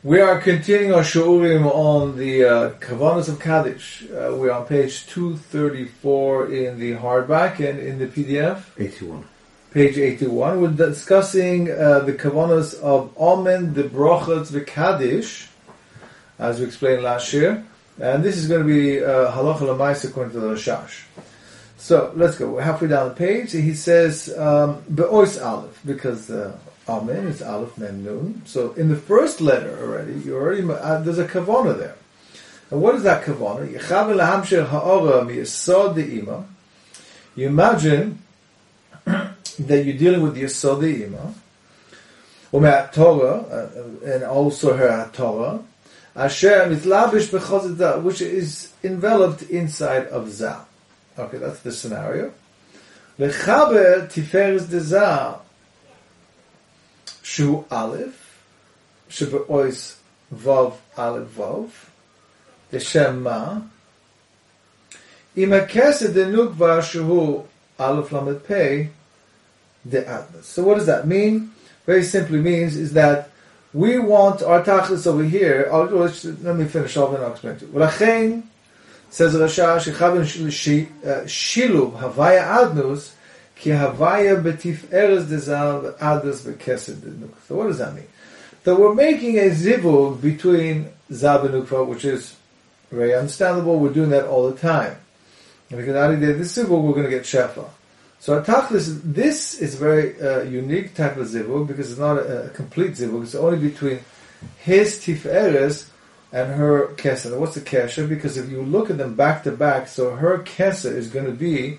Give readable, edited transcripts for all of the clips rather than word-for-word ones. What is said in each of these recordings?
We are continuing our shiurim on the Kavanos of Kaddish. We're on page 234 in the hardback and in the PDF. 81. Page 81. We're discussing the Kavanos of Amen, the Brochot, the Kaddish, as we explained last year. And this is going to be Halacha L'Maisa according to the Rashash. So, let's go. We're halfway down the page. He says, Be'ois Aleph, because Amen is Aleph Mem Nun. So in the first letter already, there's a kavana there. And what is that kavana? You imagine that you're dealing with the Yesod De'ima, Torah, and also her Torah, Asher mitlabish b'chazit Zah, which is enveloped inside of Zah. Okay, that's the scenario. Lechaber tiferes de Zah, Shu Aleph, Shebe'ois Vav Aleph Vav, the Shema, Ima Kesed de Nukva Shu Aleph Lamed Pei, the Atlas. So what does that mean? Very simply means is that we want our tachlis over here. Let me finish off and I'll explain to you. V'lachein, says Rashash, Shechavim Shiluv Havaya Adnus, Ki Havaya B'Tif'eres Dezal Adnus B'Kesed Denukva. So what does that mean? That we're making a zivug between Zah and Nukva, which is very understandable. We're doing that all the time. And because out of this zivug, we're going to get shefa. So our tachlis, this is a very unique type of zivug because it's not a complete zivug. It's only between his tif'eres and her kesed. What's the kesher? Because if you look at them back to back, so her kesed is going to be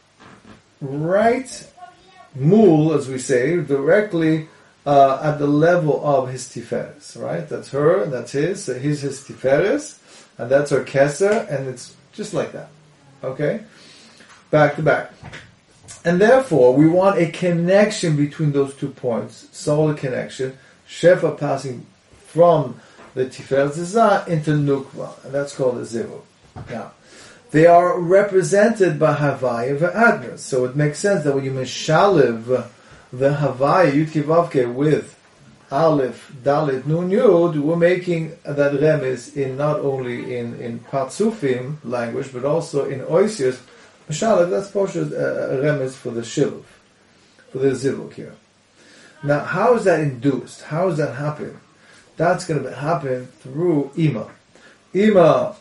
right mul, as we say, directly at the level of his tiferes. Right? That's her, and that's his. So he's his tiferes, and that's her keser, and it's just like that. Okay, back to back. And therefore, we want a connection between those 2 points, solid connection, shefa passing from the Tiferet Zah into Nukva, and that's called a Zivug. Now, they are represented by Havaya Ve'adnas, so it makes sense that when you mishalev the Havaya Yud with Aleph, Dalet, Nun, Yud, we're making that remes in not only in Patsufim language, but also in Oisius. Mishalev, that's Posha's remes for the Shiluv, for the Zivug here. Now, how is that induced? How does that happen? That's going to happen through Ima. Ima,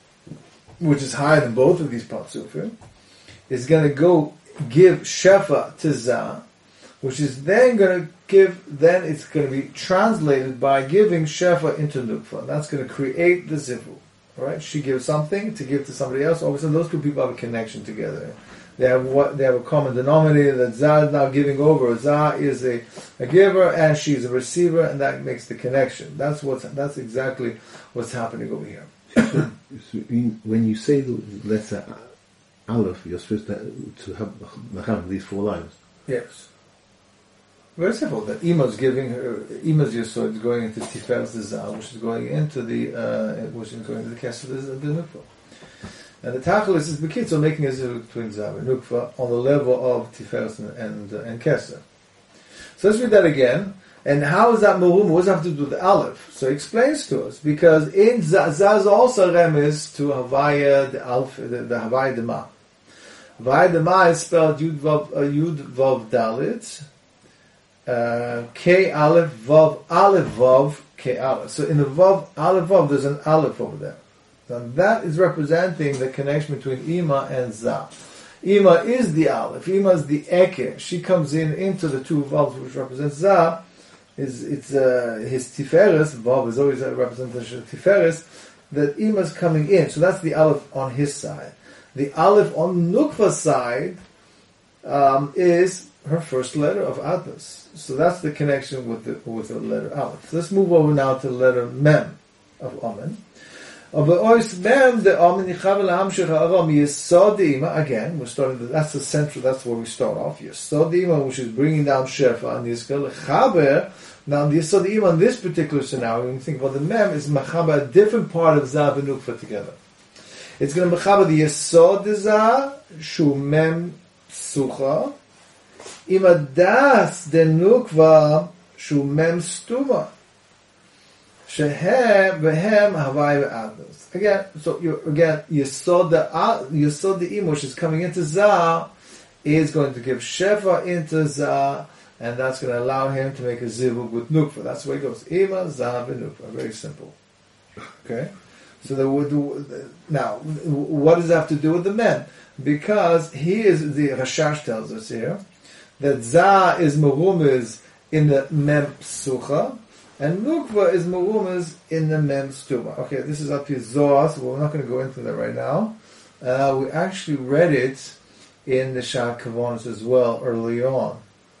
which is higher than both of these Patsufim, is going to go give Shefa to Zah, which is then going to it's going to be translated by giving Shefa into Nukva. That's going to create the Zivug. Right? She gives something to give to somebody else. All of a sudden, those 2 people have a connection together. They have a common denominator that Zah is now giving over. Zah is a giver and she's a receiver, and that makes the connection. That's exactly what's happening over here. So when you say the letter Aleph, you're supposed to have these 4 lines. Yes. Very simple. That Ima's giving her Ima's Yesod is going into Tiferet Zah, which is going into the Kesed of the Nukva. And the Tachlis is Bekitzo making a zivug between Zah and Nukva on the level of Tiferet and Kesed. So let's read that again. And how is that Meruma? What does that have to do with the Aleph? So he explains to us, because in Zah is also remes to Havaya the Aleph, the Havaya Dema. Havaya Dema is spelled Yud Vav Dalit. K Aleph Vav Aleph Vav K Aleph. So in the Vav Aleph Vav, there's an Aleph over there. And that is representing the connection between Ima and Zah. Ima is the Aleph. Ima is the Eke. She comes into the 2 Vavs which represent Zah. It's his Tiferes. Vav is always a representation of Tiferes. That Ima is coming in. So that's the Aleph on his side. The Aleph on Nukva's side is her first letter of Adnas. So that's the connection with the letter Aleph. So let's move over now to the letter Mem of Amen. Of the Ois Mem, the Amen Yichavel Hamshech Ha'aram Yesod Ima. Again, we're starting. That's the central. That's where we start off. Yesod Ima, which is bringing down Shefa and Yisrael Chaber. Now, the Yesod Ima in this particular scenario, when you think about the Mem, is Machaber, a different part of Zah and Nukva together. It's going to Machaber the Yesod Zah, Shu Mem Sucha. Ima das de nukva shu mem stuma. Shehem v'hem havai v'adnos. Again, so you saw the imush is coming into Za, is going to give Shefa into Za, and that's going to allow him to make a zivug with Nukva. That's where it goes. Ima, Za, v'Nukva. Very simple. Okay? So now, what does that have to do with the men? Because the Rashash tells us here, that Za is Merumiz in the Mem Psucha, and Nukva is Merumiz in the Mem Stuma. Okay, this is up to Zohar, so we're not going to go into that right now. We actually read it in the Shah Kavonis as well early on.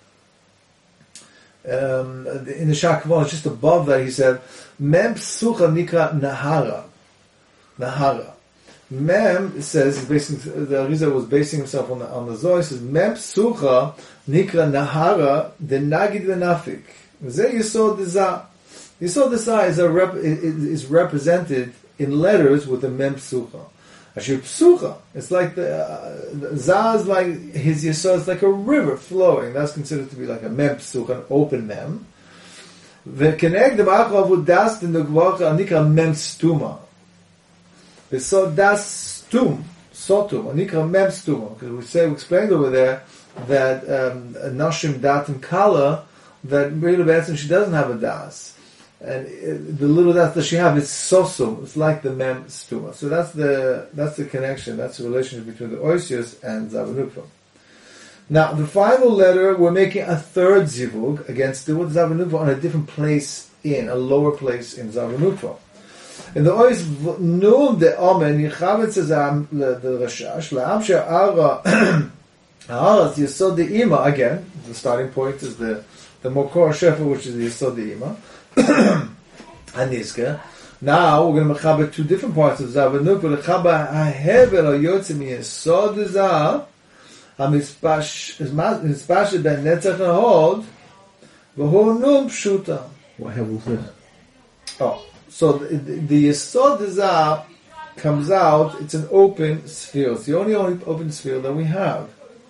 In the Shah Kavonis, just above that, he said, Mem Psucha Nikra Nahara. Mem says, the Arizal was basing himself on the Zohar, he says, Mem Psucha Nikra Nahara the Nagid V'Nafik. There you saw the Za. You saw the Za is represented in letters with the Mem Psucha. Actually, Psucha, it's like the Za is like, his Yisod is like a river flowing. That's considered to be like a Mem Psucha, an open Mem. V'keneg dem Achav u'das den Nugvacha Nikra Mem Stuma. So das stum, sotum, anikra mem stuma. Because we explained over there that nashim dat and kala, that really Benson she doesn't have a das, and the little das that she has is sosum. It's like the mem stuma. So that's the connection. That's the relationship between the oisius and zavanukva. Now the final letter, we're making a third zivug against the zavanukva on a different place a lower place in zavanukva. In the Ois Nun de Omen, Yichavetz is the Rashash, La'am She'ara, Ha'aras Yesod de Ima, again, the starting point is the Mokor Shefa, which is the Yesod de Ima, Aniska. Now, we're going to mechabet two different parts of Zavanuk, but L'chaba ha'hevel ha'yotzim Yesod de Za, ha'mispash ben Netzach ha'hod, v'ho Nun Pshuta. What hevel is this? Oh. So the Yesod Za comes out, it's an open sphere. It's the only open sphere that we have.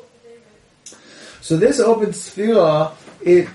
So this open sphere, it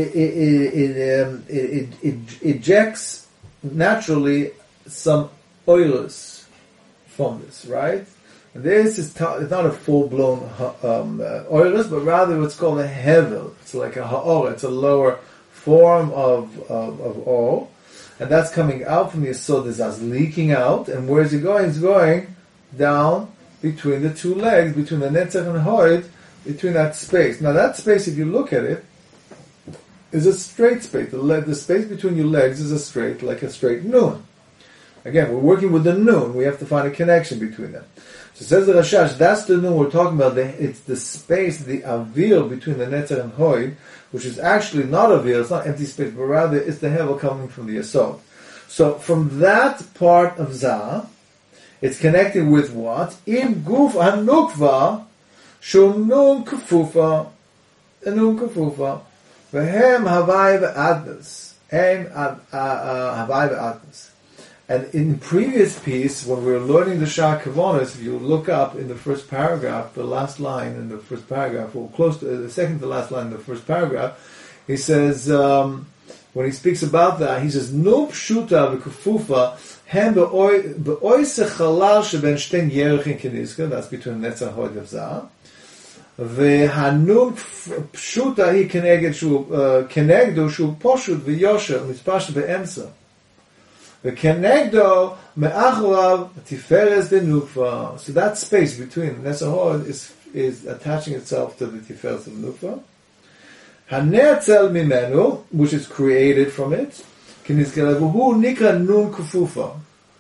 ejects naturally some oilers from this, right? And this is it's not a full-blown oilers, but rather what's called a hevel. It's like a ha'or, it's a lower form of oil. And that's coming out from the Yesod Zaz, leaking out. And where is it going? It's going down between the two legs, between the Netzach and Hoid, between that space. Now that space, if you look at it, is a straight space. The space between your legs is like a straight nun. Again, we're working with the nun. We have to find a connection between them. So it says the Rashash, that's the nun we're talking about. It's the space, the avil between the Netzach and Hoid, which is actually not a veil, it's not empty space, but rather it's the hevel coming from the Yesod. So from that part of Za, it's connected with what? Im guf hanukva, shum nun kufufa, nun kufufa, vehem havai ve'adnas, havai ve'adnas. And in previous piece, when we were learning the Shah Kavonis, if you look up in the first paragraph, the last line in the first paragraph, or close to the second to last line in the first paragraph, he says, when he speaks about that, he says, "No pshuta v'kufufa hem be'oise chalal sheben shten yerechin keniska." That's between Netzach Hoid and Za. Ve'hanun pshuta hi kenegdo shu poshut v'yosher mitzpash be'emsa. V'kenegdo me'acholav tiferes v'nukva. So that space between Netzach Hoid is attaching itself to the tiferes of nukva. Hanertzel mimenu, which is created from it, kinizkelevuhu nikra nun kufufa.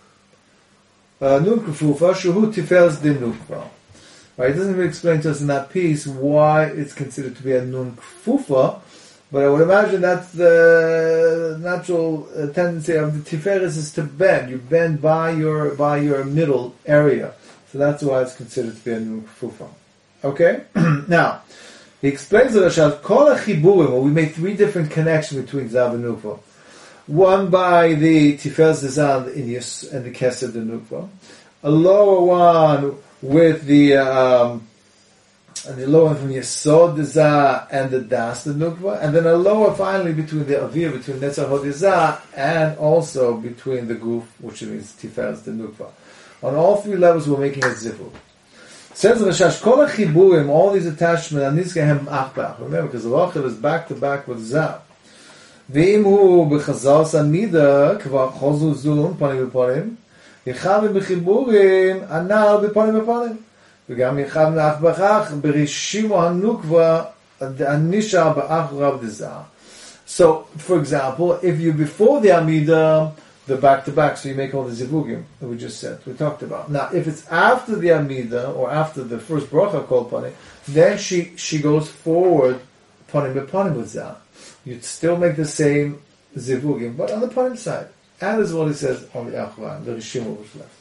Nun kufufa, shuhu tiferes de nukva. Right, it doesn't really explain to us in that piece why it's considered to be a nun kufufa, but I would imagine that's the natural tendency of the tiferes is to bend. You bend by your middle area, so that's why it's considered to be a nun kufufa. Okay, now. He explains the Rashash, Kol HaChiburim, well, we made three different connections between Zav and Nukva. One by the Tiferes Zan and the Kesed de Nukva. A lower one with the and the lower from Yesod Dezah and the Das the Nukva, and then a lower finally between the Avir, between Netzach Hodizah, and also between the Guf, which means Tiferes the Nukva. On all three levels, we're making a zivug. Says Rashash, Kol HaChiburim, all these attachments, and Nizkehem Achbach. Remember, because the Rachel is back to back with Zah. V'im hu b'chazal samida, kvar chozu zun, panim v'panim, yichav b'chiburim, anal b'panim v'panim. וגם יחב מאח בכך ברישימו הנוקבה הנישה באח רב דזah. So, for example, if you before the Amida, the back-to-back, so you make all the zivugim that we just said, we talked about. Now, if it's after the Amida, or after the first bracha called Panim, then she goes forward, Panim b'Panim with Zah. You'd still make the same zivugim, but on the Panim side. And this is what he says on the Achva, the Rishimu was left.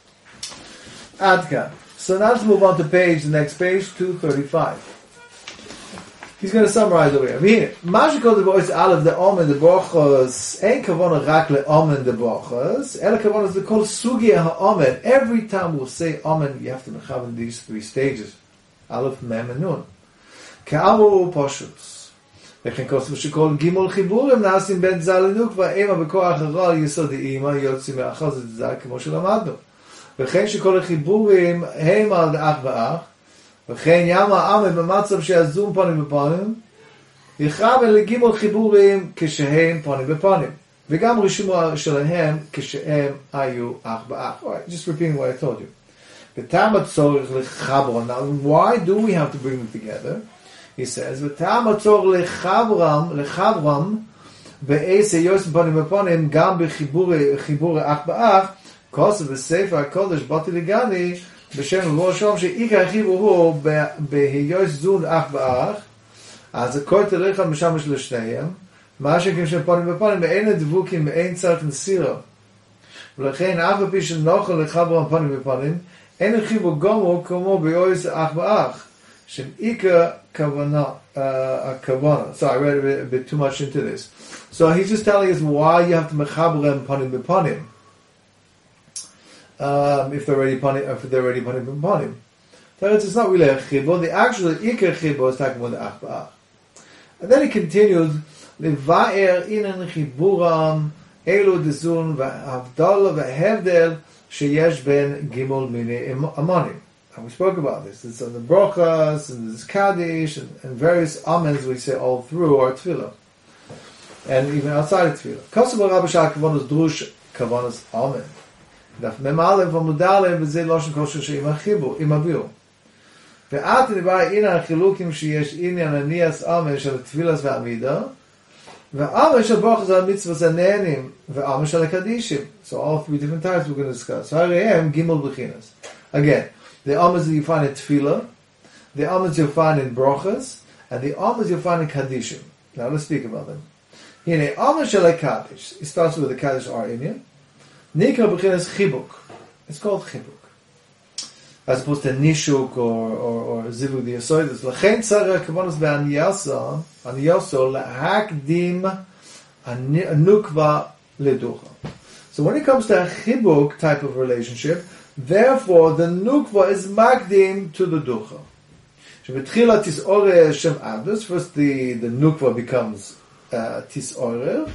Adkan. So now let's move on to the next page, 235. He's going to summarize over here. Masha called the voice Aleph, the Omen, the Brochos, ain't Kavona Rak le Omen, the Brochos, Ela Kavona is the Kol Sugia HaOmen. Every time we'll say Omen, you have to have in these three stages. Aleph, Mem, and Nun. Ka'amu Poshuts. V'chen Kosu Shekol Gimol Chiburim, Nasim Ben Zalinuk, Va'ema B'koach Haral, Yisod Ima, Yotzi Me'achaz Zah, Kemo Shelamadnu. וכן שכל החיבורים הם על אח ואח, וכן ימה עמד במצב שיזום פנים בפנים, יכרב לגימול חיבורים כשהם פנים בפנים, וגם רישומו שלהם כשהם היו אח באח. Alright, just repeating what I told you. וטעם הצורך לחברם. Now, why do we have to bring them together? He says, וטעם הצורך לחברם, בעשה יוסם פנים בפנים, גם בחיבורי אח באח, כוסף בספר הקודש באתי לגני בשם ראש שום שעיקר החיבור הוא בהיוס זון אח באח, אז הכל תלך משמש לשניהם, מה שכם של פנים בפנים ואין הדבוקים ואין צריך נסירה, ולכן אף הפי שנוכל לחבר פנים בפנים אין החיבור גומו כמו בהיוס אח באח, שם עיקר הכוונה. Sorry, I read a bit too much into this. So he's just telling us why you have to mechaber panim bepanim. If they're already panim bepanim. So it's not really a chibur. The actual ikar chibur is talking about the ach ba'ach. And then he continues, Levaer inan chiburam elu dezun v'avdal v'hevdel sheyesh ben gimel mini amanim. And we spoke about this. It's on the brochas, and there's kaddish, and various amens we say all through our tefillah. And even outside of tefillah. Kosovo Rabbi Shah Kavanos Drush Kavanos Amen. Daf Mem Aleph Amud Aleph v'zeh Loshen Kosher she'im achibu, im aviu. Ve'at nivai inan chilukim sheyesh inyan aniyas amen shel tefillas ve'amida, ve'amen shel brochas ha'mitzvahs ha'ne'enim, ve'amen shel ha'kaddishim. So all three different types we're going to discuss. Ha'rehem Gimel B'chinas. Again, the amens that you find in tefillah, the amens you'll find in brochas, and the amens you'll find in kaddishim. Now let's speak about them. Hine amen shel kaddish. It starts with the kaddish Inyan. Nikra b'chinas chibuk. It's called chibuk, as opposed to nishuk or zivug the yasoides. L'chein tzarech kavanos be'aniyaso lahakdim anukva leducha. So when it comes to a chibuk type of relationship, therefore the nukva is makdim to the ducha. Shebetchila tisore shem adus. First the nukva becomes tisore.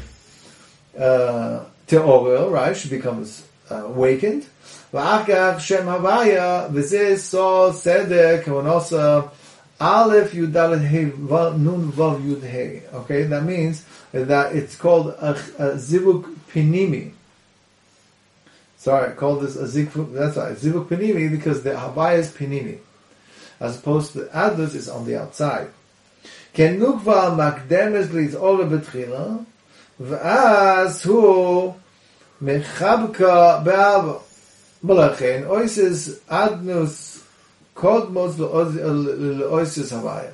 Teorel, right? She becomes awakened. V'achkach Shem Havaya v'zeh so seder kavonosa Aleph Yudalet Hey Nun Vav Yud Hey. Okay, that means that it's called a zivuk pinimi. Sorry, I call this a zivuk. That's right, zivuk pinimi, because the Havaya is pinimi, as opposed to the others is on the outside. Ken nukva makdemes li'zora betchila. ואז הוא מחבקה באהבה. ולכן אויסס אדנוס קודמוס לאויסס הוויה.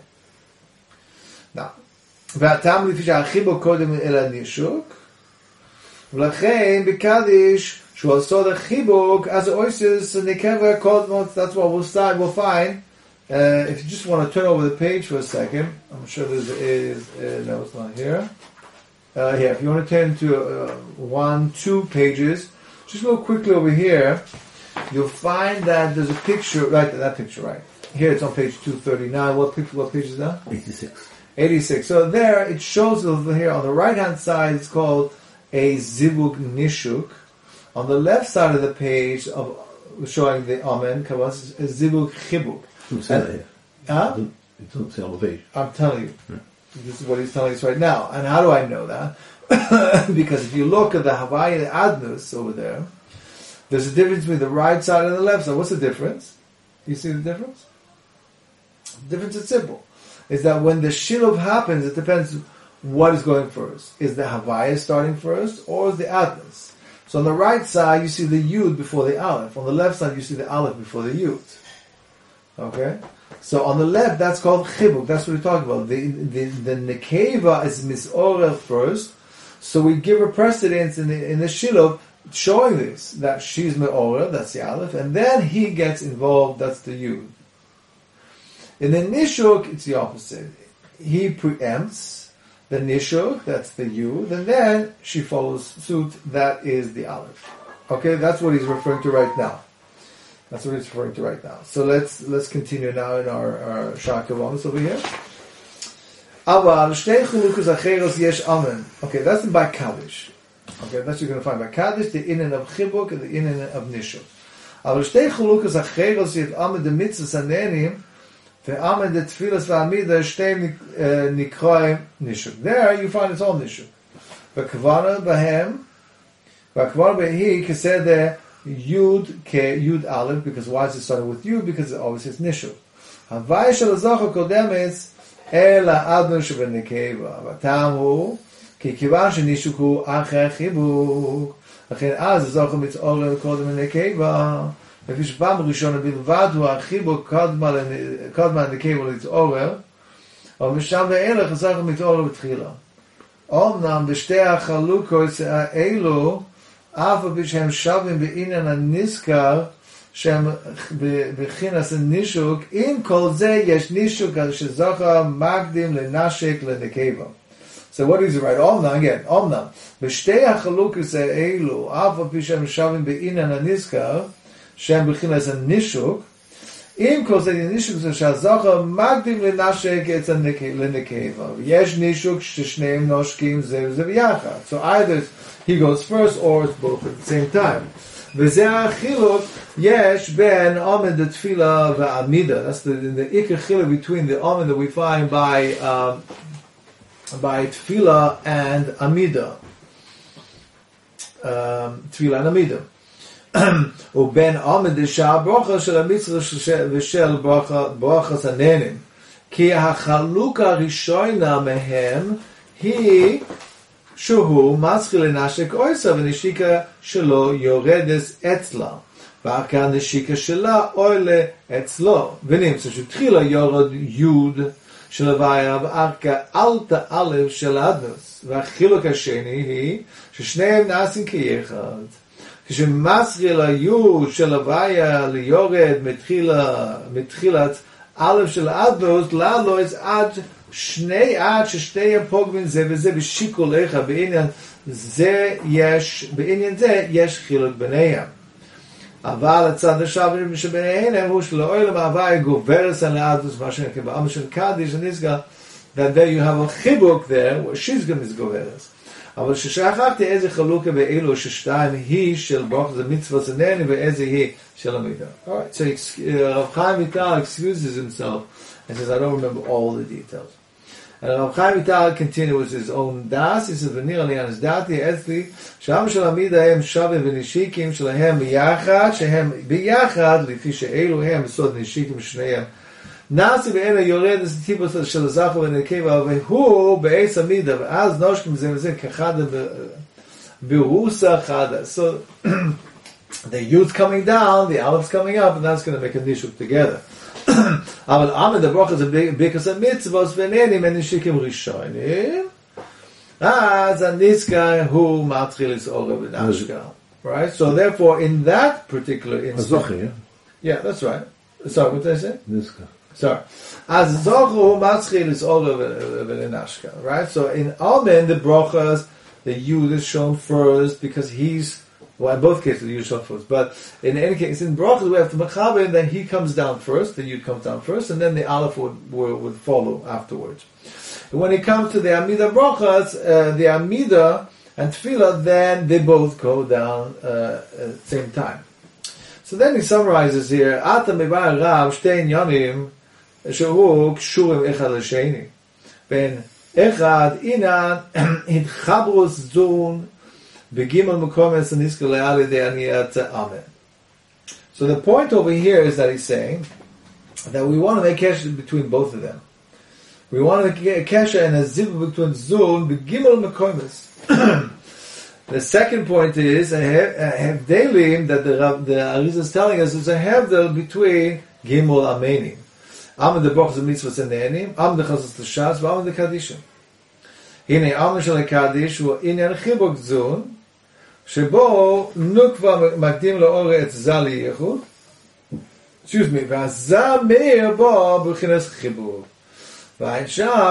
והטעם לפי שהחיבוק קודם אל הנישוק, ולכן בקדיש שהוא עשו לחיבוק, אז אויסס נקרא קודמוס. That's what we'll find. If you just want to turn over the page for a second, I'm sure no, it's not here. If you want to turn to 1-2 pages, just go quickly over here, you'll find that there's a picture, right, that picture, right. Here it's on page 239. What page is that? 86. 86. So there it shows over here on the right hand side it's called a zivug nishuk. On the left side of the page of showing the amen kavas is zivug chibuk. Don't say that here. Huh? It doesn't say on the page. I'm telling you. Yeah. This is what he's telling us right now. And how do I know that? Because if you look at the Hawaii Adnus over there, there's a difference between the right side and the left side. What's the difference? You see the difference? The difference is simple. Is that when the Shilov happens, it depends what is going first. Is the Hawaii starting first or is the Adnus? So on the right side, you see the Yud before the Aleph. On the left side, you see the Aleph before the Yud. Okay? So on the left, that's called chibuk. That's what we're talking about. The nekeva is misorah first, so we give her precedence in the shilov, showing this that she's meorah. That's the aleph, and then he gets involved. That's the yud. In the nishuk, it's the opposite. He preempts the nishuk. That's the yud, and then she follows suit. That is the aleph. Okay, that's what he's referring to right now. That's what he's referring to right now. So let's continue now in our Shakavamas over here. Okay, that's by Kaddish. Okay, that's what you're going to find by Kaddish, the inen of Chibuk and the inen of Nishuk. Aber shtei chulukas acheros yet amed the mitzvahs anenim ve'amed the tfilas v'amida shtei nikroim Nishuk. There you find it's all Nishuk. V'kavana b'hem v'kavana b'hi kesed there Yud Aleph, because why is it starting with Yud? Because it always says Nishuk. Havai shel azocha kodemetz el ha'adnu shebenekeva. V'tam hu ki kivan shenishuk hu acher chibuk. Achen az azocha mitzorah kodem nekeva. לפי שפעם ראשונה בלבד הוא החיבוק קודמה nekeva ליtzorah. אבל משם ואילך azocha מתעורר בתחילה. אומנם בשתי החלוקות האלו אף על פי שהם שווים בעניין הנזכר שהם בבחינת נישוק, עם כל זה יש נישוק שזכר מקדים לנשק לנקבה. So what is it right? אומנם בשתי החלוקות האלו אף על פי שהם שווים בעניין הנזכר שהם בבחינת נישוק, עם כל זה נישוק שהזכר מקדים לנשק לנקבה. ויש נישוק ששניהם נושקים זה וזה ביחד. So either he goes first or it's both at the same time. וזה החילוק יש בין עומד לתפילה ועמידה. That's the ikar chiluk between the Omen that we find by Tefillah and Amida. Tefillah and Amida. ובין עומד לשעה ברכה של המצווה ושל ברכה הנהנים. כי החלוקה הראשונה מהם היא שהוא מתחיל לנשק אויסה ונשיקה שלו יורדת אצלה. וכאן נשיקה שלה עולה אצלו. ונמצא שתחילה יורד יוד של הוויה וארכה אלתא א' של אדנוס. והחילוק השני היא ששניהם נעשים כאחד. כשמתחיל היוד של הוויה ליורד מתחילת א' של אדנוס, לעלות עד ששניהם פוגמים זה וזה בשיקול אחד, בעניין זה יש חילוק ביניהם. אבל הצד השווה שביניהם הוא שלעולם ההוויה גוברת על האדנוס, מה שנקרא בעם של קדיש הנסגר, that there you have a חיבוק there, where she's גם מסגוברת. אבל ששכחתי איזה חלוקה באלו ששתיים היא של ברוך זה מצווה סנני ואיזה היא של המידה. Alright, so Rav Chaim Vital excuses himself and says, I don't remember all the details. And Rav Chaim Vital continues with his own das. He says, ונראה לי אנס דעתי אצלי, שם של המידה הם שווים ונשיקים שלהם ביחד, שהם ביחד, לפי שאלו הם בסוד נשיקים שניהם. נעשי ואלה יורד טיפוס של הזכר ונקבה, והוא בעץ המידה, ואז נושקים זה וזה כחד ברוסה חדה. So, the youth coming down, the olives coming up, and that's going to make a nishuk together. אבל עמד הברוך זה ביקס המצוות ונהנים הנשיקים ראשונים, אז הנזכר הוא מתחיל לסעור ונשקר. Right? So therefore, in that particular instance... Yeah, that's right. Sorry, what did I say? נזכר. Sorry. As Zocher hu matchil is all Nashka, right? So in Amen, the brachas, the Yud is shown first because he's Well, in both cases, we use shofars. But in any case, in brachas, we have to mechaber, and then he comes down first, the yud comes down first, and then the aleph would follow afterwards. And when it comes to the amida brachas, the amida and tefillah, then they both go down at the same time. So then he summarizes here, Ata mevar rav shtei inyanim shehu kshurim echad l'sheni. Ben echad inan hitchabrus zun begimel mekomes aniska le'ali de'aniyat amen. So the point over here is that he's saying that we want to make kesher between both of them. We want to make a kesher and a zivur between zun begimel mekomes. The second point is a hevdelim that the Arizal is telling us is a hevdel between gimel amenim. Am the brachas mitzvahs and ne'enim, am the chazos l'shas, am the kadishim. Hine am shel kadish hu inyan chibuk zun, shebo nukva makdim le'ore et zali yechud. Excuse me, v'azah meir bo b'chinas chibuk. ועל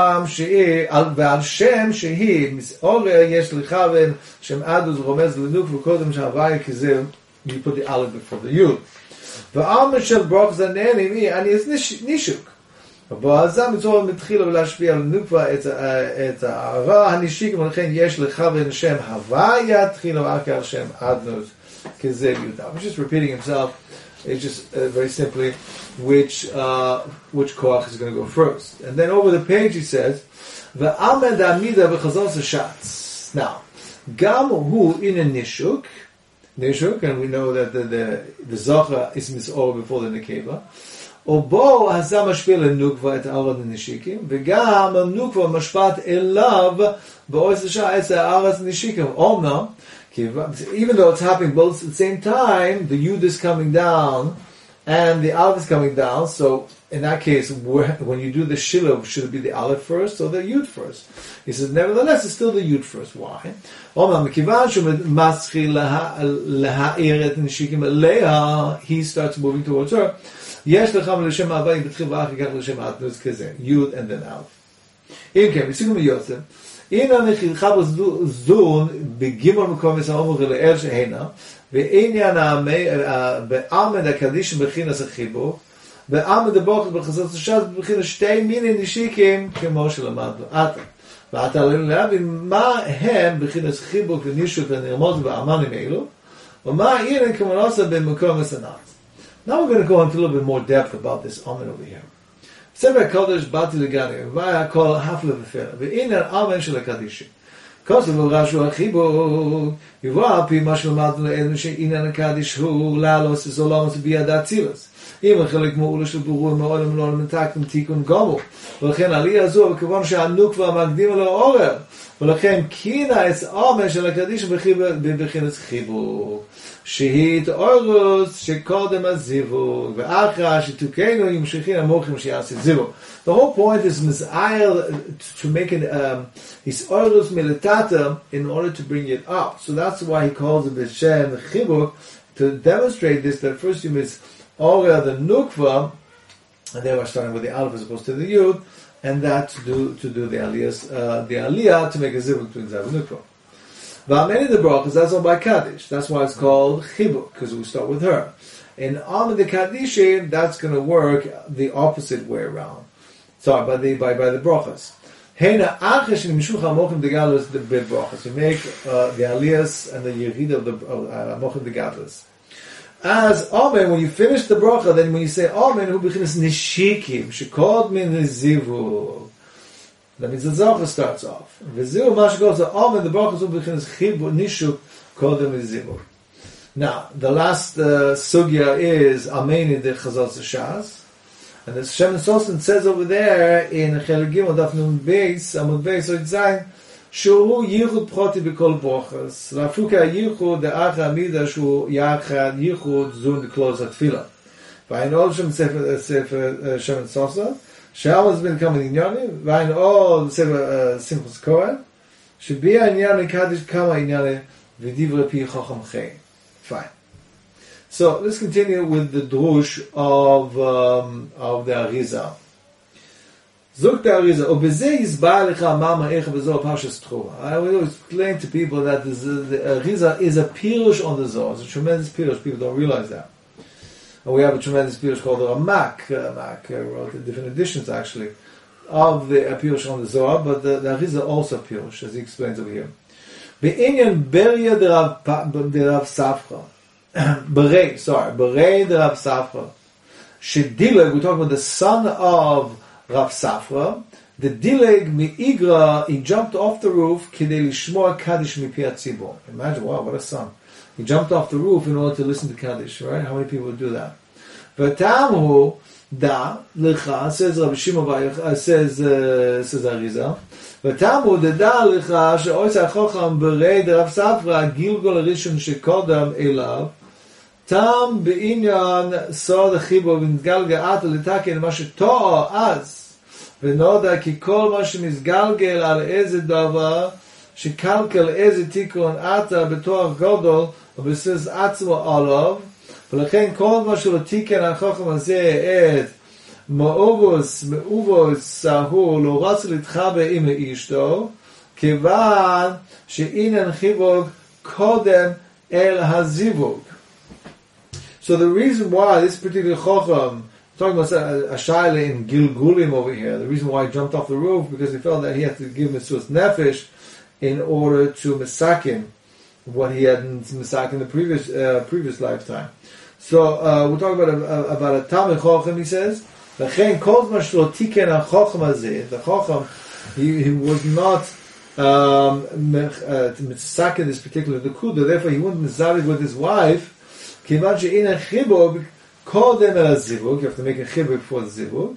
שם שהיא מסעורר יש לכוון שם עדוס רומז לנוק וקודם שהוואי כזה you put the aleph before the yud ועלמה של ברוך זננים היא אני נישוק ובעזה מצור מתחילה ולהשפיע על נוקבה את הערה הנישיק ולכן יש לכוון שם הוואי תחילה ואחר שם עדוס כזה יוד. I'm just repeating himself. It's just very simply which koach is going to go first. And then over the page he says, "Ve'amed amida v'chazos hashatz." Now, gam hu in a nishuk, and we know that the zocha is misor before the nekeva. Obo hazam mashpil nukva et arad nishikim, v'gam nukva mashpat elav ba'ois hashatz arad nishikim. Omna. Even though it's happening both at the same time, the yud is coming down and the aleph is coming down. So in that case, when you do the shiluv, should it be the aleph first or the yud first? He says, nevertheless, it's still the yud first. Why? He starts moving towards her. Yud and then aleph. In an khilkhabus zun begimor mekomis haomur le'el shehena ve'inyan be'amed ha'kadish bechinas ha'chibur be'amed ha'bochas b'chazos ha'shas bechinas shtei minin nishikim kemo shelamadnu ata ואתה להבין מה הם bechinas chibur v'nishuk v'nirmod v'amanim elu ומה אינן כמונוסה במקום הסנat. Now we're going to go into a little bit more depth about this amen over here. Sefer Kodesh Bati Legani, Vaya Kol Hafle V'Fera, V'Inan Amen Shel HaKadishim. Kosev Rashu HaChibur, Yivua Pi Ma Shlemadnu Le'edem She'inan HaKadish Hu, La'alos Zolamos B'Yadat Tzilas. Im HaChelik Mu'ula Shel Burur Ma'olam L'Olam Metakim Tikun Gomu. ולכן עלייה זו, וכיוון שהנוקבה מקדים לו עורר, ולכן קינה את עומר של הקדיש בבחינת חיבור, שהיא תאורוס שקודם הזיווג, ואחר שתוקנו ימשכים המוחים שיעשי זיווג. The whole point is to make it his orus militata in order to bring it up. So that's why he calls it B'Shem Chibur, to demonstrate this, that first you miss Orah the Nukva, and they were starting with the aleph as opposed to the yud, and that to do the aliyah to make a zivug between zav and nukva. But many of the brachas, that's all by kaddish. That's why it's called chibuk, because we start with her. In Amid the Kaddishim, that's going to work the opposite way around. Sorry, by the brachas. Heina achesh in mishuch hamochim degalus the bid brachas. You make the aliyahs and the yirida of the mochim degalus. As Amen, when you finish the bracha, then when you say Amen, who bechinas nishikim, shekod min zivu. That means the zacha starts off. V'zivu mash goes to Amen, the bracha is who bechinas chibur nishuk kodem zivu. Now, the last sugya is Amen de chazos shas, and the Shem Sosen says over there in Chelik Gimel Daf Nun Beis Amud Beis Oitzayin. שהוא ייחוד פרוטי בכל ברוכס, ואפילו כייחוד דאחר המידה שהוא יחד ייחוד זון דקלוז התפילה. והיינו עוד שם ספר שמן סוסה, שם זה בין כמה עניינים, והיינו עוד ספר שמחוס כהן, שבי העניין לקדיש כמה עניינים ודברי פי חכם חיים. Fine. So let's continue with the drush of the Arizal. Zok the Arizal, Obezeh Yizbar Lecha Mama Echa V'Zohar Parshas Tchuma. I will always explain to people that the Arizal is a pirush on the Zohar. It's a tremendous pirush. People don't realize that. And we have a tremendous pirush called the Ramak. Ramak wrote in different editions, actually, of the pirush on the Zohar, but the Arizal also pirush, as he explains over here. Be'inyan Beria de Rav Safra. Berei de Rav Safra. Shedileg, we're talking about the son of Rav Safra. The dileg mi'igra, he jumped off the roof, kidei lishmoa kaddish mipi hatzibur. Imagine, wow, what a son. He jumped off the roof in order to listen to kaddish, right? How many people would do that? V'tamhu da lecha, says Rabbi Shimon Bar, says Arizal. V'tamhu da lecha, she'ois ha'chocham berei de Rav Safra, gilgol rishon shekodam elav, tam be'inyan saw the chibur v'nizgalgel ata l'taken ma she'to'a az, ונודע כי כל מה שמסגלגל על איזה דבר שקלקל איזה תיקון עתה בתואר גדול ובסיס עצמו עליו, ולכן כל מה שלא תיקן החוכם הזה את מאובוס סהור לא רצה להתחבר עם לאשתו, כיוון שאינן חיבוק קודם אל הזיווג. So the reason why this particular chochem, talking about a shaila in Gilgulim over here, the reason why he jumped off the roof, because he felt that he had to give Mesuas Nefesh in order to misakin what he had misakin in the previous lifetime. So we're talking about a Talmid Chochem, he says, the Chochem, he was not misakin this particular Nekuda, therefore he wouldn't misakin with his wife, kivan she'ina chibog, call them a zivug. You have to make a chibuk before the zivug.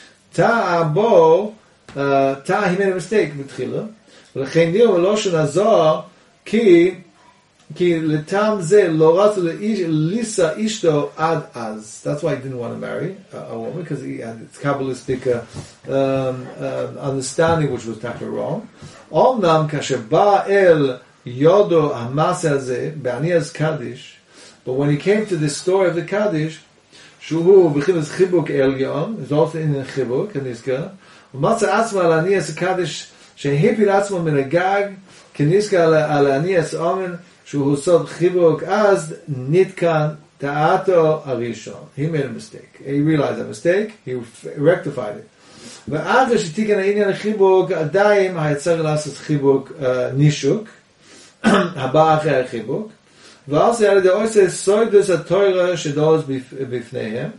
He made a mistake betchila. L'chein dio v'loshon hazor ki letam ze lo ratu lisa ishto ad az. That's why he didn't want to marry a woman, because he had its kabbalistic understanding, which was totally wrong. Omnam kasher ba el yodo hamase hazeh be'aniyas kaddish. But when he came to this story of the kaddish, Shuhu b'chinas chibuk elyon, is also in the chibuk, and niska. U'matza atzma al aniyas kaddish, shehipil atzma min agag, keniska al aniyas omen, shuhu sod chibuk az, nitkan ta'ato arishon. He made a mistake. He realized that mistake, he rectified it. V'aga shetikan ha'inyan chibuk, adayim ha'yatzer lasas chibuk nishuk, haba acher chibuk, ואז היה לדעו עושה סוידוס התוירה שדורס בפניהם,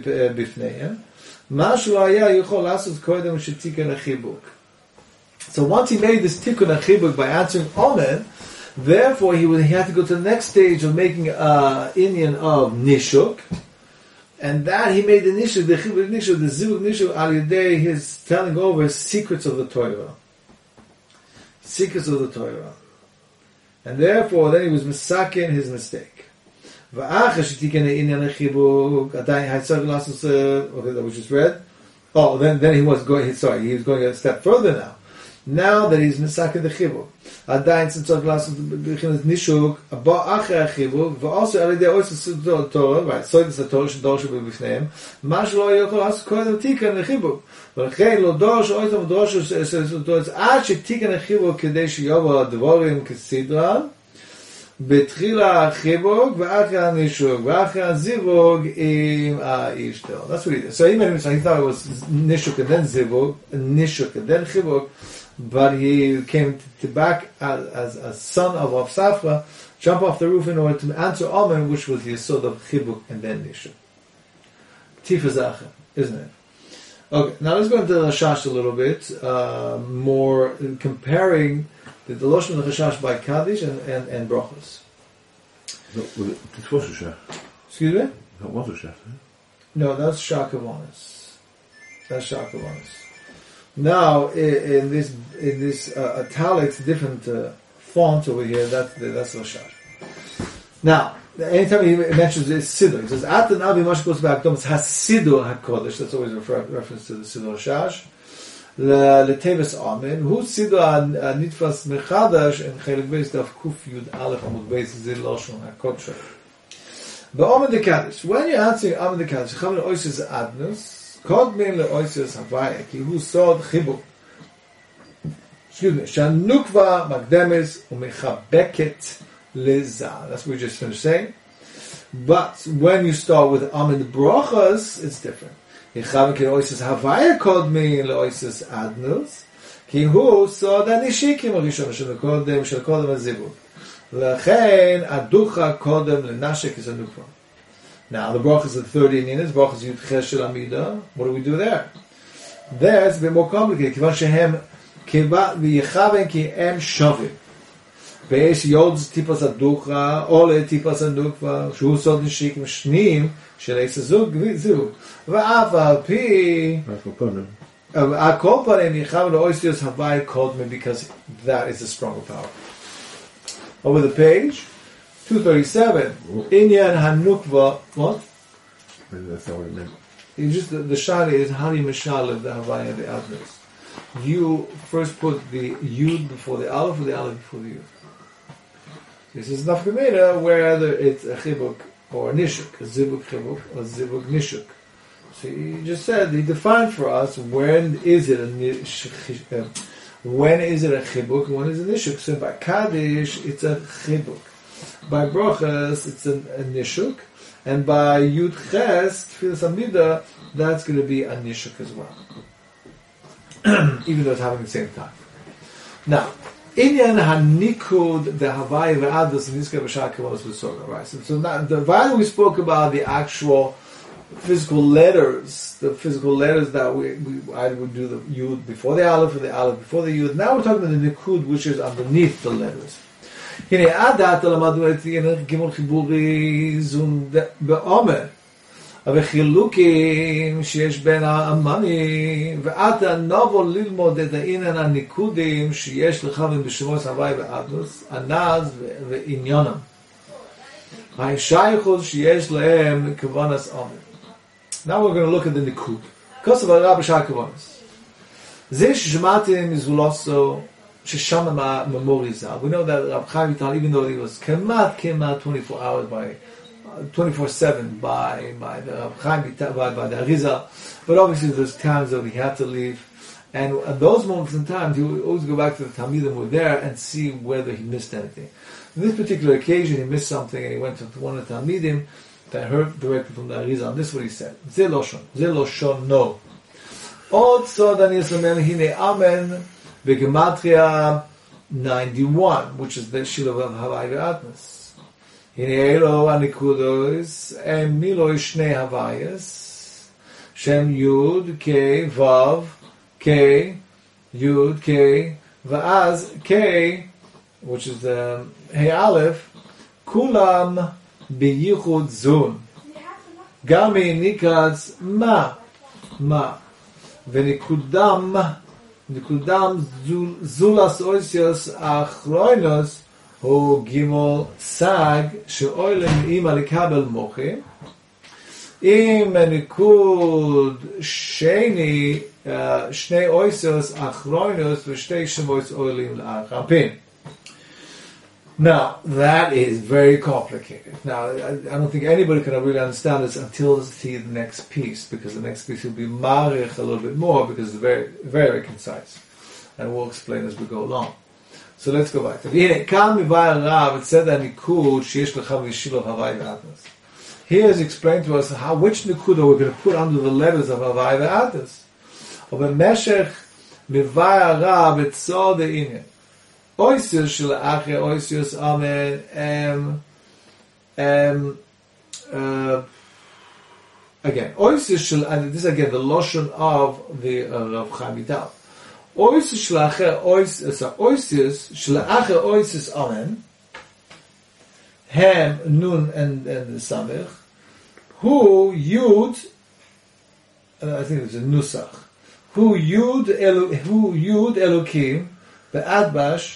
מה שהוא היה יכול לעשות קודם שתיקן החיבוק. So once he made this tikkun hachibuk by answering Omen, therefore he had to go to the next stage of making an inyan of nishuk, and that he made the nishuk, the chibuk nishuk, the zivuk nishuk al yedei his telling over secrets of the Torah. Secrets of the Torah. And therefore, then he was misakin his mistake. That we just read. Oh, then he was going. He was going a step further now. Now that he's misakin the chibuk, adayin tzimtzot lasos b'chinas nishuk aba acher chibuk, v'also alidei oisus Torah, right? So this Torah shedorsh b'bifneim. Mash lo yokol lasos kodem tikan the chibuk. ולכן לא דורש או איתם דורש עד שתיקן החיבוק כדי שיובו הדבורים כסדרה בתחילה החיבוק ואחרי הנישוק ואחרי הזיווג עם האשתו. That's what he did. So he thought it was nishuk and then zivug, nishuk and then chibuk, but he came to back as a son of Rav Safra, jump off the roof in order to answer Omen, which was the sort of chibuk and then nishuk. Tifa zacha, isn't it? Okay, now let's go into the Rashash a little bit, more comparing the Lashon of the Rashash by Kaddish and Brachos. This was Rashash. Excuse me? That was Rashash. No, that's Shakavonis. That's Shakavonis. Now, in this italics, different font over here, that's Rashash. Now, anytime he mentions this Siddur, he says, At the Navi Mashkos Ba'akdom, has Siddur HaKodesh, that's always a reference to the Siddur Rashash. L'teves Amen, who Siddur Nitfas Mechadash, and Chelik Beis Daf Kuf Yud Aleph Amud Beis Zil Loshon HaKodesh. But Amen the Kaddish, when you're answering Amen the Kaddish, Chamin Oises Adnus, Kodmin le'oisius havaya, ki hu sod chibuk. Excuse me. Shanukva magdemis umechabeket leza. That's what we just finished saying. But when you start with Amid Brochas, it's different. Yechavim ki le'oisius havaya kodmin le'oisius adnus. Ki hu sod anishikim arishon shel kodem azivuk. Lechein aducha kodem lenashik is a nukva. Now the brachas are 30 inyanis. Brachas yud ches shel amida. What do we do there? There it's a bit more complicated. Kivan shehem kiva v'yechaven ki em shavim. Beish yodz tipas aducha ole tipas anukva shu sod nishikim shnim shel eisazug zug v'af al pi akol panim yechaven le'oisius havai kodem, because that is a stronger power. Over the page, 237. Inyan Hanukva. What? That's not what it meant. You just the shari is Hari Mishalev the Havaya the Adnos. You first put the Yud before the Aleph, or the Aleph before the Yud. This is nafkamina whether it's a chibuk or a nishuk, a zibuk chibuk or zibuk nishuk. So he just said, he defined for us when is it a chibuk and when is it a nishuk. So by Kaddish, it's a chibuk. By Brochas, it's a nishuk. And by Yud Ches, Tfilas Amida, that's going to be a nishuk as well. Even though it's happening at the same time. Now, Inyan HaNikud, the Havai Ve'adus, and Niska B'Shah Kavonos V'Soga, right? So now, the while we spoke about the actual physical letters that I would do the Yud before the Aleph, or the Aleph before the Yud. Now we're talking about the Nikud, which is underneath the letters. הנה, עד עתה למדנו את גימול חיבורי זון בעומר, וחילוקים שיש בין האמנים, ועתה נבוא ללמוד את העניין הניקודים שיש לך בשמות הוואי ואדוס, ענז ועניונם. השייכות שיש להם כוונס עומר. Now we're going to look at the nikud. כוסף הרב בשעה כוונס. זה ששמעתם מזולוסו, Sheshama Memorizal. We know that Rab Chaim Vital, even though he was kemat 24 hours by 24/7 by the Rab Chaim Vital, by the Arizal, but obviously there's times that he had to leave, and at those moments in time he would always go back to the Talmidim who were there and see whether he missed anything. On this particular occasion, he missed something, and he went to one of the Talmidim that heard directly from the Arizal. And this is what he said: Ze loshon no. Od sodan yisrael hine amen. Gematria 91, which is the Shiloh of Havai Ve'atnas. Hine elo anikudos em milo shnei Havayas Shem Yud K Vav K Yud K Va'az K, which is the Hey Aleph, Kulam Biyichud Zun Gami Nikaz Ma Venikudam Nikudam Zulas Oisios Achroinos Hu Gimel Sag She'oilem Ima Likabel Mochi Im Nikud Sheni Shnei Oisios Achroinos V'shtei Shemois Oilim L'Achapin. Now, that is very complicated. Now, I don't think anybody can really understand this until they see the next piece, because the next piece will be marich a little bit more, because it's very, very concise. And we'll explain as we go along. So let's go back. It said that Nikud, here is explained to us which Nikud are we going to put under the letters of Havai Ve'adas. Of a Meshech Mivai Rab, it saw the inyan. Oisius shel achre oisius amen again oisius shel, and this again the loshon of the Rav Chaim Vital. Oisius shel achre oisius shel achre oisius amen hem nun and the samech hu yud, I think it's a nusach, hu yud elokim be'adbash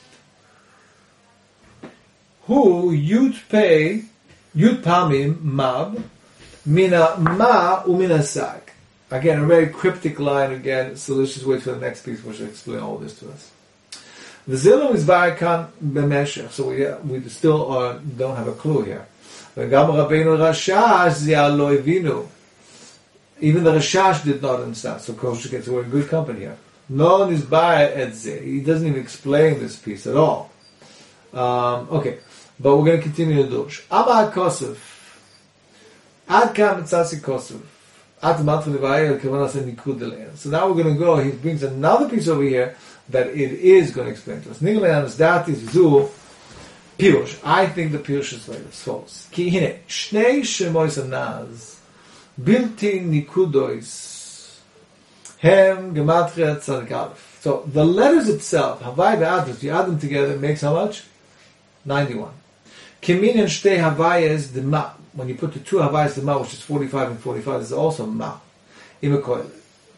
Hu Yud Pei Yud Pamim Mab Mina Ma Umina Sag. Again, a very cryptic line again, so let's just wait for the next piece which will explain all this to us. The Zilum is Varakan B'Meshech, so we still don't have a clue here. V'gam Rabbeinu Rashash Zia Lo Evinu Even the Rashash did not understand. So Kosher gets we're in good company here. No one is by et zeh. He doesn't even explain this piece at all. Okay, but we're going to continue to do. Amar Kosov. Ad kam tzasi Kosov. Ad matru levayel kevanas nikud elein. So now we're going to go. He brings another piece over here that it is going to explain to us. Nigleanas datis zu pirush. I think the pirush is like this false. Ki hine shnei shemois anaz bilti nikudois. Hem gematria tzadik aleph. So the letters itself, Havai ve'adus, you add them together, it makes how much? 91. Kimin and shtei Havayas the ma. When you put the two Havayas the ma, which is 45 and 45, is also ma. Imakoil.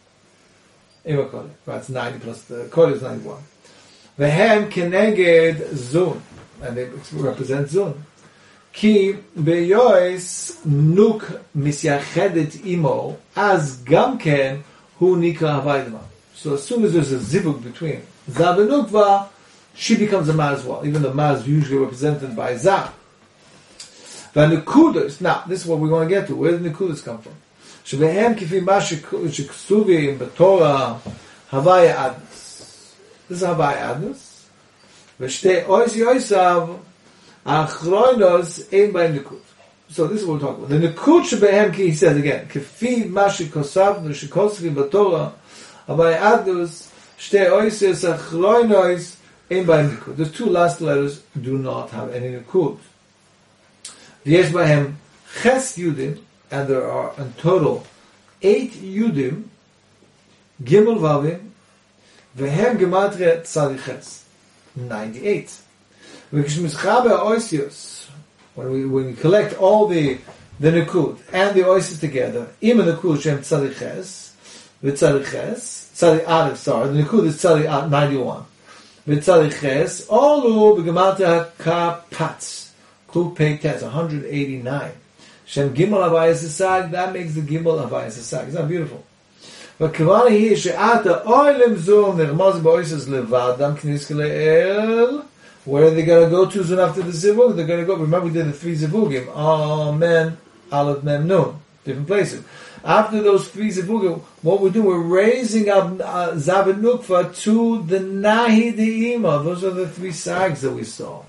Right, it's 90 plus the koil is 91. Vehem keneged zun, and they represent zun. Ki beyois nuk misyachedet imo as gamken. So as soon as there's a zivug between Zav and Nukva, she becomes a ma as well, even though ma is usually represented by Zav. The Nekudas, now, this is what we want to get to. Where did the Nekudas come from? Shebehem kifi ma sheksuvim b'Torah Havaya Adnus. This is Havaya Adnus. V'shtei ois yoisav achroinos ein by Nekud. So this is what we're talking about. The Nekud shebehem ki, he says again, Kefi mashi kosav v'shekosvi b'Torah Havai adus shtei oises achroinois ein by Nekud. The two last letters do not have any Nekud. V'yesh bahem ches yudim, and there are in total 8 yudim, gimel vavim, v'hem gematria tzadik ches, 98. V'kishmischabe oisios, when we collect all the Nekud and the oasis together, Ima Nekud Shem Tzadik Ches, V'Tzadik Ches, Tzadik Aleph, sorry, the Nekud is Tzadik 91. V'Tzadik Ches, Olu B'Gematria Kapatz, Klub Pei Tes, 189. Shem Gimel Havayas Esag, that makes the Gimel Havayas Esag. Isn't that beautiful? But Kavana here, She'ata Oilem Zum, Nechmaz B'Oises Levadam Knis K'Le'el. Where are they going to go to soon after the zivug? They're going to go, remember we did the 3 zivugim. Amen, Aleph, Mem, Nun. Different places. After those 3 zivugim, what we're doing, we're raising up Zav and Nukva to the Nahi De'ima. Those are the 3 sags that we saw.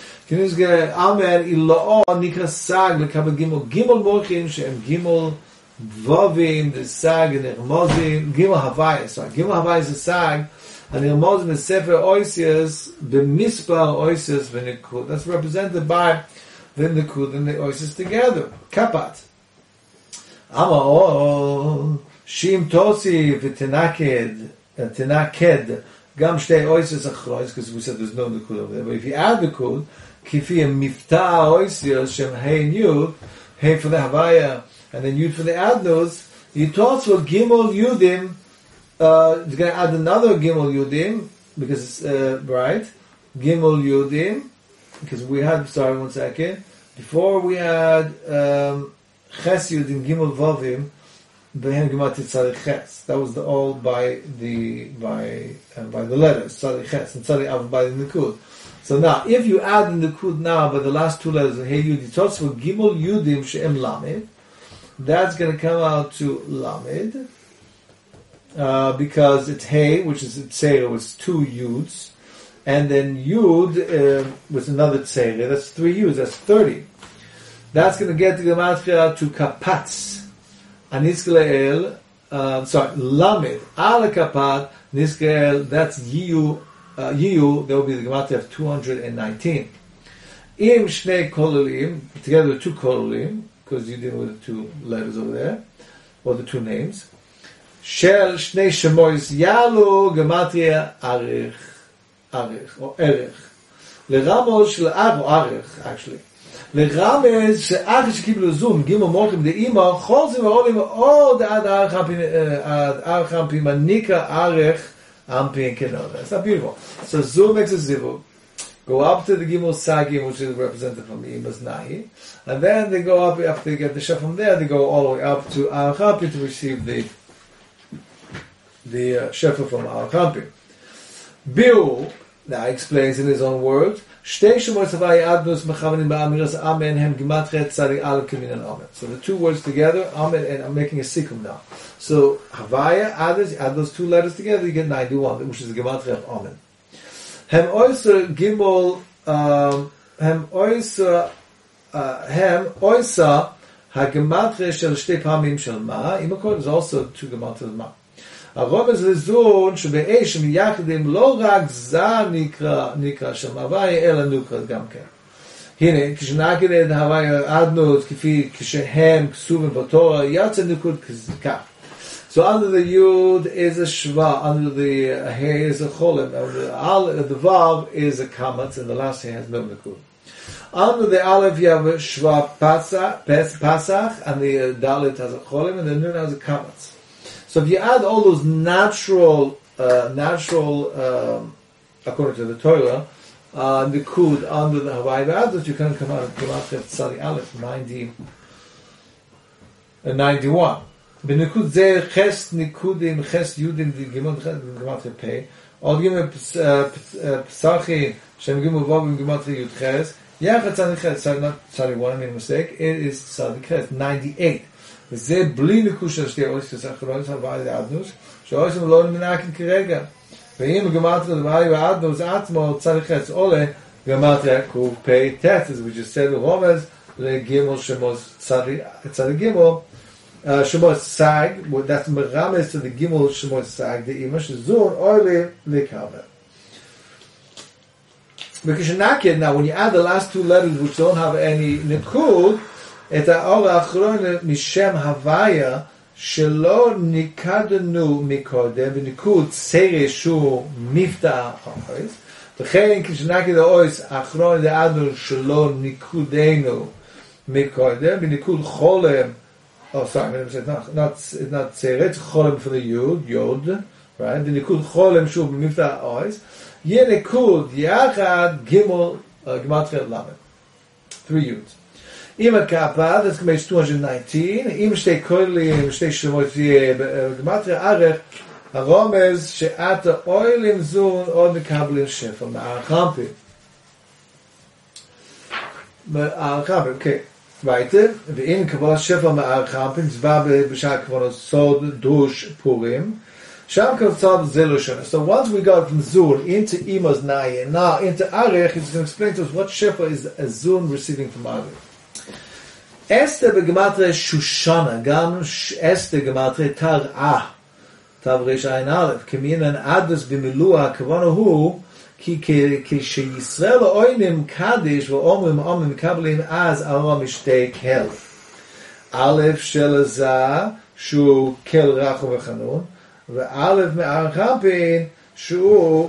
Amen, Ila'o, Nikra Sag, Lekabel Gimel. Gimel Mochim, Shem Gimel Vavim, the Sag, and Ermozim. Gimel Havayas. Sorry, Gimel Havayas is a Sag. And Ilmozim is Sefer Oisias, B'mispar Oisias v'Nekud. That's represented by the Nekud and the Oisias together. Kapat. Ama Shim Tosi v'Tenaked, Tenaked, Gam Shtei Oisias Achrois, because we said there's no Nekud over there. But if you add Nekud, Kifi Miftah Oisias, Shem Hey Yud, Hey for the Havaya, and then Yud for the Adnos, you taught for Gimel Yudim. You're going to add another Gimel Yudim, because it's, right, Gimel Yudim, because we had, sorry, one second, before we had, Ches Yudim, Gimel Vavim, Behem Gematria Tzadik Ches. That was all by the letters, Tzadik Ches, and Tzadik Av by the Nekud. So now, if you add the Nekud now, by the last 2 letters, Hey Yud, it talks for Gimel Yudim She'em Lamed, that's going to come out to Lamed, because it's Hey, which is Tzeira, was 2 Yuds, and then Yud was another Tzeira, that's 3 Yuds, that's 30. That's going to get the Gematria to Kapatz, and Niskle'el, Lamed, Ala Kapat, Niskle'el, that's Yiyu, that will be the Gematria of 219. Im Shnei Kololim, together with 2 Kololim, because you're dealing with the 2 letters over there, or the 2 names. Shel Shnei Shemois Yalu Gematria Arich, or Erich. Leramos Shel Arich, actually. Leramez She'arich Shekiblu Zum, Gimel Mochim De'ima, Chozim V'olim Od Ad Arich Ampim Anika Arich Ampim Kenod. That's not beautiful. So Zum makes a zivug. Go up to the Gimel Sagim, which is represented from the Imas Nahi, and then they go up, after they get the Shef from there, they go all the way up to Arich Ampim to receive the Shefa from Al Champim. Biu, Now he explains in his own words, Shtei Shemot Havaya Adnus Mechavanim Ba'amiras Amen Hem Gematria Tzadi Aleph Keminan Amen. So the two words together, Amen, and I'm making a sikum now. So Havaya, add those two letters together, you get 91, which is the Gematria of Amen. Hem Oysa Gimel, Hem Oysa HaGematria Shel Shtei Pamim Shel Ma, Imakot is also two Gematria of Ma. הרומז לזון שבאש מייחדים לא רק זה נקרא שם הוויה אלא נוקרא גם כן. הנה, כשנגד את הוויה אדנות כפי כשהם כסובים בתורה יצא נקוד כך. So under the yud is a shva, under the hay is a cholim, the vav is a kamatz, and the last hay has no nikud. Under the aleph you have a shva pasach, and the dalit has a cholim, and the nun has a kamatz. So if you add all those natural, according to the Torah, nikud under the Havaya V'Adot, you can come out of Tzadi Aleph, 91. B'nikud zeh ches nikudim, ches yudim, Gematria Pei, or gimel psachi, shem gimel vavim Gematria Yud Ches, yachat Tzadi Ches, Tzadi 1, I made a mistake, it is Tzadi Ches, 98. זה בלי ניקוש של שתי אויס כסחרונות הוואי לאדנוס, שאויסים לא נמנקים כרגע. ואם גמטריה לוואי ואדנוס עצמו צריך חץ עולה, גמטריה קוב פי תתס, which is said רומז לגימול שמוס צדי גימול, שמוס סג, that's מרמז to the גימול שמוס סג, דאימא שזון עולה לקבל. וכשנקד, now when you add the last two letters which don't have any nikud, את האור האחרון משם הוויה שלא ניקדנו מקודם וניקוד סרש שהוא מבטא האויס וכן כשנקד האויס האחרון דעדנו שלא ניקודנו מקודם וניקוד חולם not סרש חולם for the יוד right? וניקוד חולם שוב מבטא האויס יהיה ניקוד יחד גימול גמטריה למד 3 יודs Im Kappa, that's page 219. Im shtei kolim, shtei shemot gematria arech, haromez she'ata oilim zun od mekablim shefa ma'archampim. Ma'archampim, okay. Weiter. Ve'im kabbalah shefa ma'archampim, zva b'shah kavonos sod dush purim. Sham kavtzad zelushon. So once we got from Zun into Ima's Naya, now into Arech, he's going to explain to us what shefa is a Zun receiving from Arech. אסתר בגמטריה שושנה, גם אסתר בגמטריה תרעה, תרע"א, כמינן אדוס במילוע, הכוונה הוא, כי כשישראל אוינים קדיש ואומרים אומרים מקבלים אז ארום משתי כל. א' של זה שהוא כל רך וחנון, וא' מארחפין שהוא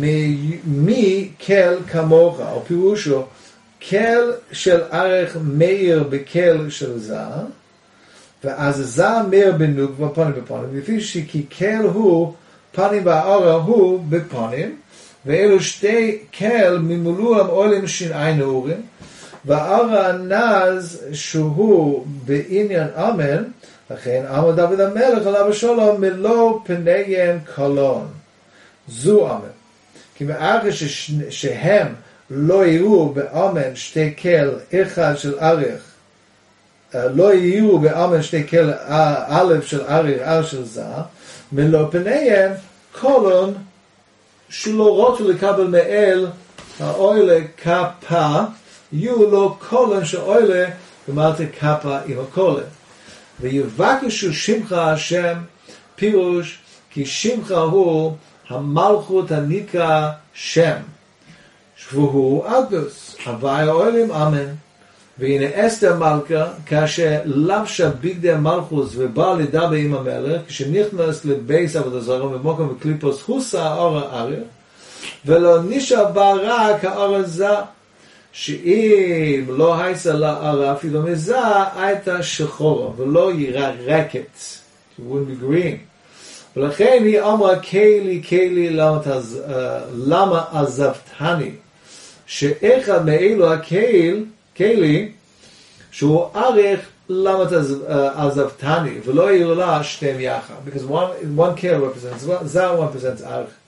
מכל כמוך, או פירושו, כל של ערך מאיר בכל של זה, ואז זה מאיר בנוק ופנים בפנים, לפי שכי כל הוא פנים והאורה הוא בפנים, ואלו שתי כל ממולוהם עולים שינעי נעורים, והאורה הנז שהוא בעניין אמן, לכן אמר דוד המלך עליו השלום מלוא פניהם קלון. זו אמן. כי מאחר שהם לא יהיו באמן שתי כל אחד של ערך, לא יהיו באמן שתי כל א' של ערך של זה, מלוא פניהם קולון שלא רוצו לקבל מאל האוילה קפה, יהיו לו קולון של אוילה במלתי קפה עם הקולון. ויבקשו שמך השם, פירוש כי שמך הוא המלכות הנקרא שם, והוא אדוס, הווי האוילים אמן. והנה אסתר מלכה, כאשר לבשה בגדי מלכוס ובא לדבר עם המלך, כשנכנס לבייס עבודה זרה במקום וקליפוס חוסה האור הארץ, ולא נשאר בה רק האור הזה, שאם לא הייתה לה אור אפילו מזה, הייתה שחורה, ולא ירקת, it wouldn't be green. ולכן היא אמרה, קיילי, למה עזבתני? שאחד מאלו הקיילי, שהוא ערך למה עזבתני, ולא יהיה לה שתיהם יחד. Because one kale represents, זה represents ערך.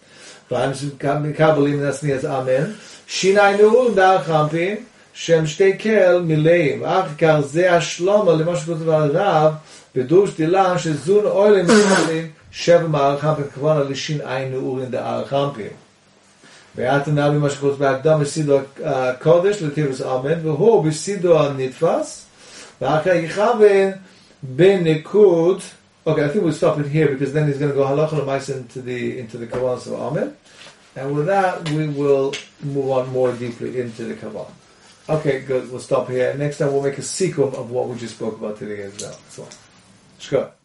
מקבלים נסניאס אמן, שיניים נעורים דרך חמפין, שהם שתי קל מלאים, ואחר כך זה השלומה למה שכותב על הרב, בדורש דילה שזון אוילים מקבלים 7 מערך חמפין, כוונה לשיניים נעורים דרך חמפין. ואת נביא מה שכותב בהקדם בסידו הקודש לתירוס אמן, והוא בסידו הנתפס, ואחר כך יכוון בנקוד. Okay, I think we'll stop it here because then he's going to go halacha l'maisa into the Kabbalah of Amen, and with that we will move on more deeply into the Kabbalah. Okay, good. We'll stop here. Next time we'll make a sequel of what we just spoke about today as well. So, shkot.